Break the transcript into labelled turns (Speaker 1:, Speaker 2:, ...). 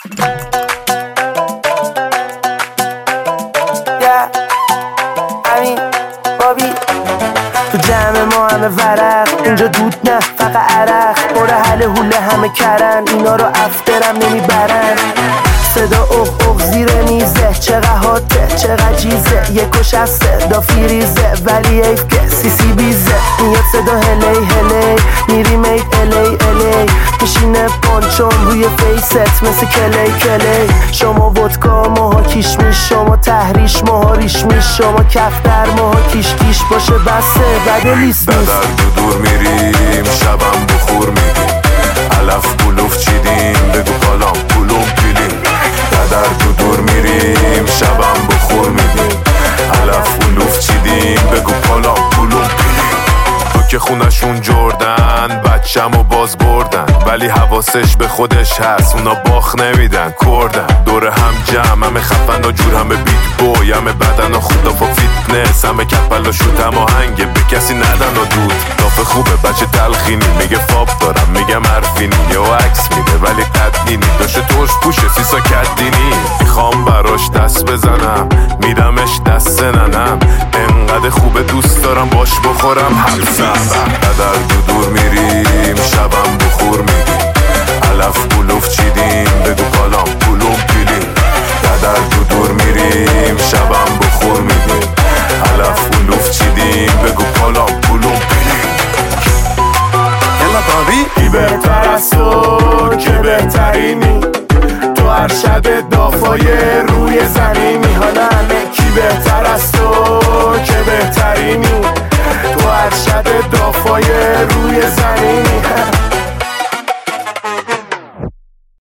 Speaker 1: امین بابی تو جمع ما همه ورق، اینجا دود نه فقط عرق، باره حل حوله همه کرن، اینا رو افترم نمیبرن. صدا اوه اوه زیر میزه، چقدر هاته چقدر جیزه، یک و شسته دا فیریزه ولی ایف که سی بیزه. میاد صدا هلی هلی میریم اید الی الی، میشینه پانچون روی فیست مثل کلی کلی. شما ودکا ماها کشمیش، شما تحریش ماها ریشمیش، شما کفتر ماها کیش کیش باشه بسته بد لیست نیست.
Speaker 2: در دور میریم شبم بخور میدیم، علف بلوف چیدیم بگو پالام پولوم پیلیم. در دور میریم شبم بخور میدیم، علف بلوف چیدیم بگو پالام پولوم پیلیم. تو که خونشون جردن بچم و باز بردن، ولی حواسش به خودش هست اونا باخ نمیدن کردن. دور هم جمع همه خفن و جور همه بیگ بوی، همه بدن و خدا با فیتنس، همه کپل و شوت هم آهنگه به کسی ندن و دود. دافه خوبه بچه تلخینی میگه فاب دارم میگم حرفینی، یا عکس میده ولی قدینی داشته ترش پوشه سیسا کدینی. میخوام براش دست بزنم میدمش دست ننم، انقدر خوبه دوست دارم باش بخورم حلسم. در دور میریم شبم بخور میدیم، علف بلوف چیدیم بگو پالام پولوم پیلیم. در دور میریم شبم بخور میدیم، علف بلوف چیدیم بگو پالام پولوم پیلیم.
Speaker 3: یلا بابی
Speaker 1: کی بهتر از تو که بهترینی، تو هر شب دافای روی زمینی. حالا همه کی بهتر از تو که بهترینی، تو هر شب دافای روی زمینی.